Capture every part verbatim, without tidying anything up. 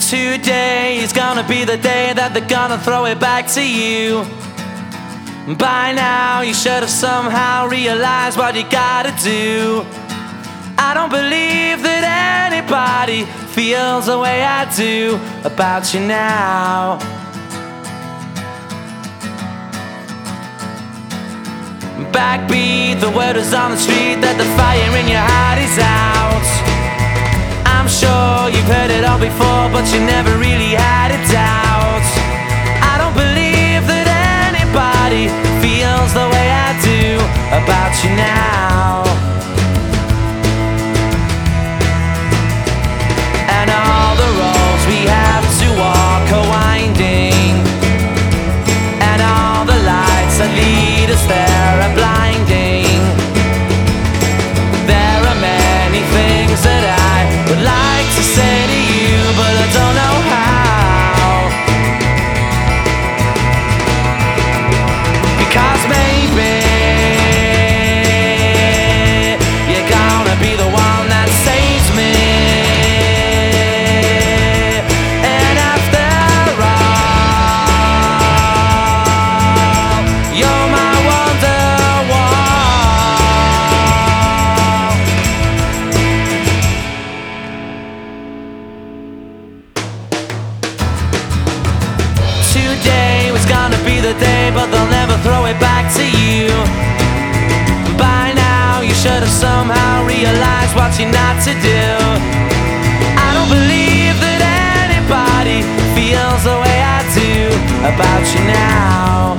Today is gonna be the day that they're gonna throw it back to you. By now you should have somehow realized what you gotta do. I don't believe that anybody feels the way I do about you now. Backbeat, the word is on the street that the fire in your heart is out. I'm sure you've heard it all before, but you never really had a doubt. I don't believe that anybody feels the way I do about you now. And all the roads we have to walk are winding, and all the lights that lead us there are blinding. There are many things that I would like to say to you, but I don't know how. Because maybe you're gonna be the one that saves me. And after all, you're my wonderwall. Today was gonna be the day, but they'll never throw it back to you. By now you should have somehow realized what you're not to do. I don't believe that anybody feels the way I do about you now.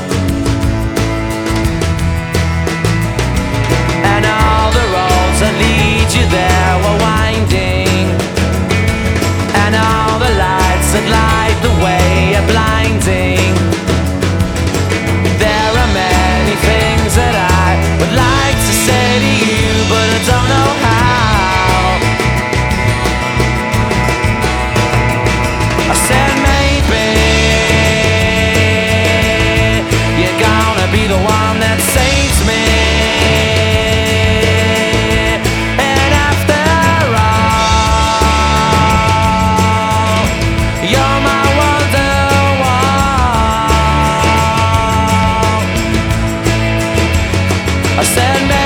And all the roads that lead you there were winding, and all the lights that light the way are blinding. There are many things that I would like to say to you, but I don't know how. I said maybe you're gonna be the one that saves me. And after all, you're my wonderwall. I said